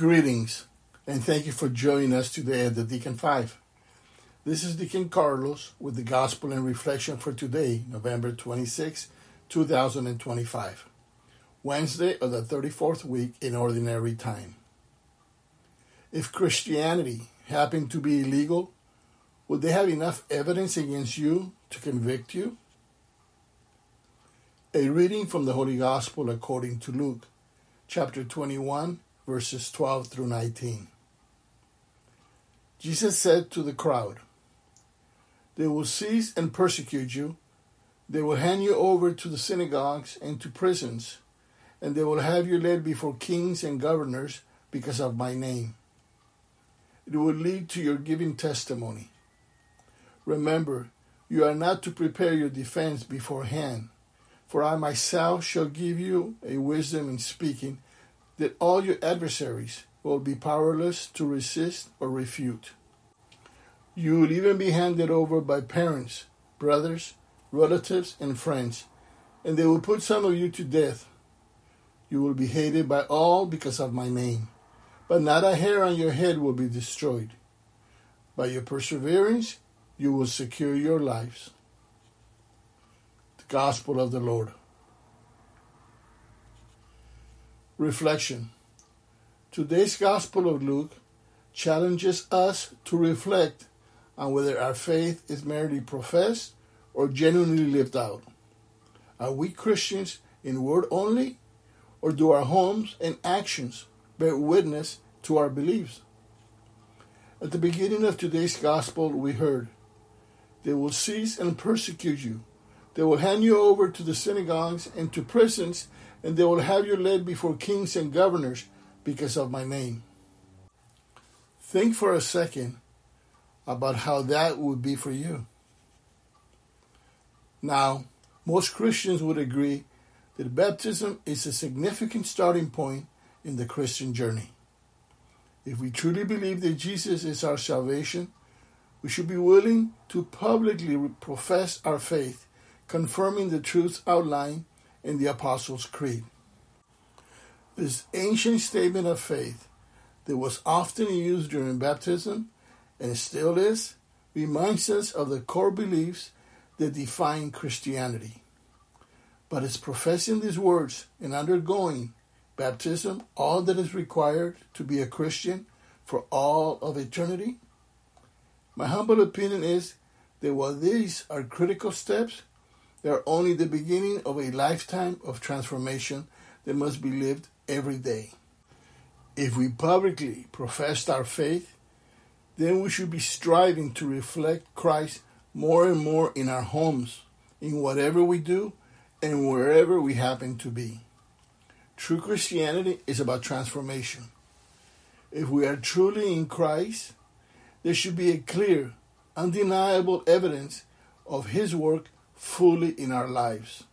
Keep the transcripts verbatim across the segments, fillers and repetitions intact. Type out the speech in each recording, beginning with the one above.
Greetings, and thank you for joining us today at the Deacon Five. This is Deacon Carlos with the Gospel and Reflection for today, November twenty-sixth, two thousand twenty-five, Wednesday of the thirty-fourth week in Ordinary Time. If Christianity happened to be illegal, would they have enough evidence against you to convict you? A reading from the Holy Gospel according to Luke, chapter twenty-one, verses twelve through nineteen. Jesus said to the crowd, "They will seize and persecute you. They will hand you over to the synagogues and to prisons, and they will have you led before kings and governors because of my name. It will lead to your giving testimony. Remember, you are not to prepare your defense beforehand, for I myself shall give you a wisdom in speaking that all your adversaries will be powerless to resist or refute. You will even be handed over by parents, brothers, relatives, and friends, and they will put some of you to death. You will be hated by all because of my name, but not a hair on your head will be destroyed. By your perseverance, you will secure your lives." The Gospel of the Lord. Reflection. Today's Gospel of Luke challenges us to reflect on whether our faith is merely professed or genuinely lived out. Are we Christians in word only, or do our homes and actions bear witness to our beliefs? At the beginning of today's Gospel, we heard, "They will seize and persecute you. They will hand you over to the synagogues and to prisons, and they will have you led before kings and governors because of my name." Think for a second about how that would be for you. Now, most Christians would agree that baptism is a significant starting point in the Christian journey. If we truly believe that Jesus is our salvation, we should be willing to publicly profess our faith, confirming the truths outlined in the Apostles' Creed. This ancient statement of faith that was often used during baptism and still is, reminds us of the core beliefs that define Christianity. But is professing these words and undergoing baptism all that is required to be a Christian for all of eternity? My humble opinion is that while these are critical steps, they are only the beginning of a lifetime of transformation that must be lived every day. If we publicly professed our faith, then we should be striving to reflect Christ more and more in our homes, in whatever we do, and wherever we happen to be. True Christianity is about transformation. If we are truly in Christ, there should be a clear, undeniable evidence of His work fully in our lives.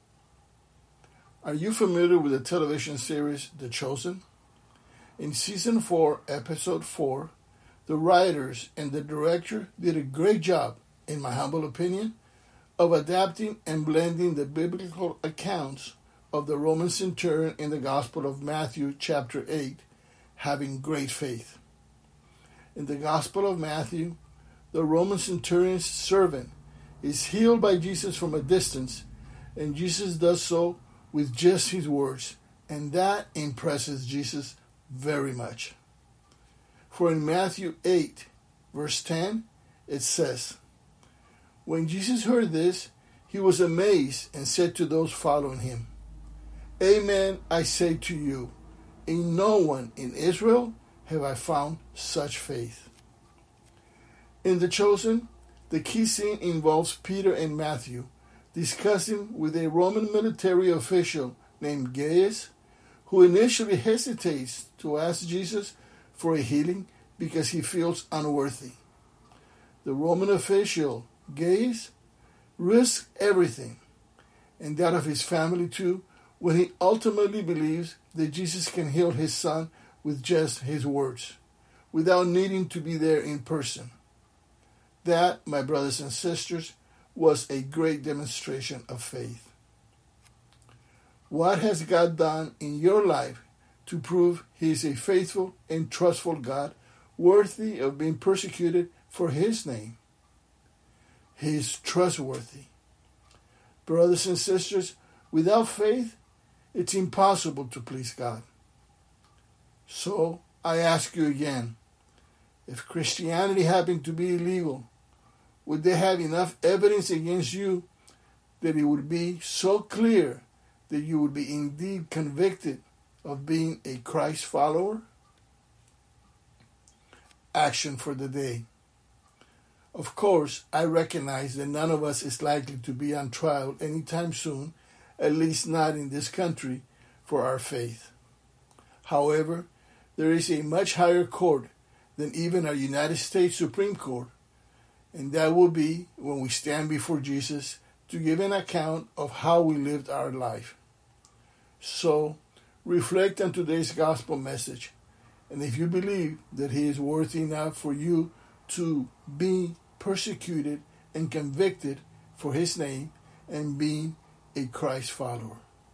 Are you familiar with the television series The Chosen? In season four, episode four, the writers and the director did a great job, in my humble opinion, of adapting and blending the biblical accounts of the Roman centurion in the Gospel of Matthew, chapter eight, having great faith. In the Gospel of Matthew, the Roman centurion's servant is healed by Jesus from a distance, and Jesus does so with just his words, and that impresses Jesus very much. For in Matthew eight, verse ten, it says, "When Jesus heard this, he was amazed and said to those following him, 'Amen, I say to you, in no one in Israel have I found such faith.'" In The Chosen, the key scene involves Peter and Matthew discussing with a Roman military official named Gaius, who initially hesitates to ask Jesus for a healing because he feels unworthy. The Roman official, Gaius, risks everything, and that of his family too, when he ultimately believes that Jesus can heal his son with just his words, without needing to be there in person. That, my brothers and sisters, was a great demonstration of faith. What has God done in your life to prove he is a faithful and trustful God, worthy of being persecuted for his name. He is trustworthy. Brothers and sisters, without faith, it's impossible to please God. So, I ask you again, if Christianity happened to be illegal, would they have enough evidence against you that it would be so clear that you would be indeed convicted of being a Christ follower? Action for the day. Of course, I recognize that none of us is likely to be on trial anytime soon, at least not in this country, for our faith. However, there is a much higher court than even our United States Supreme Court, and that will be when we stand before Jesus to give an account of how we lived our life. So, reflect on today's gospel message, and if you believe that he is worthy enough for you to be persecuted and convicted for his name and being a Christ follower.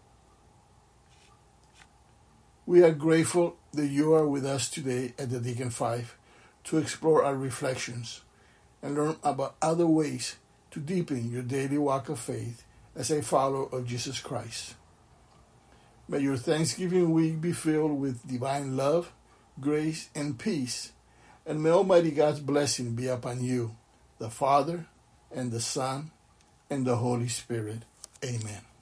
We are grateful that you are with us today at the Deacon Five to explore our reflections and learn about other ways to deepen your daily walk of faith as a follower of Jesus Christ. May your Thanksgiving week be filled with divine love, grace, and peace, and may Almighty God's blessing be upon you, the Father, and the Son, and the Holy Spirit. Amen.